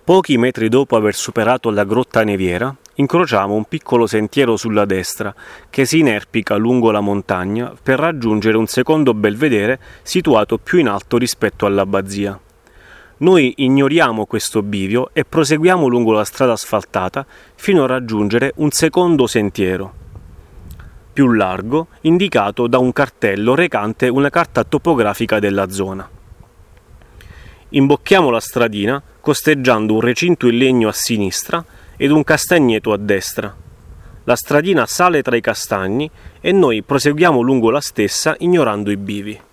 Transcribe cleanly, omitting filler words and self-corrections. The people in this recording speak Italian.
Pochi metri dopo aver superato la grotta neviera, incrociamo un piccolo sentiero sulla destra che si inerpica lungo la montagna per raggiungere un secondo belvedere situato più in alto rispetto all'abbazia. Noi ignoriamo questo bivio e proseguiamo lungo la strada asfaltata fino a raggiungere un secondo sentiero, più largo, indicato da un cartello recante una carta topografica della zona. Imbocchiamo la stradina costeggiando un recinto in legno a sinistra ed un castagneto a destra. La stradina sale tra i castagni e noi proseguiamo lungo la stessa ignorando i bivi.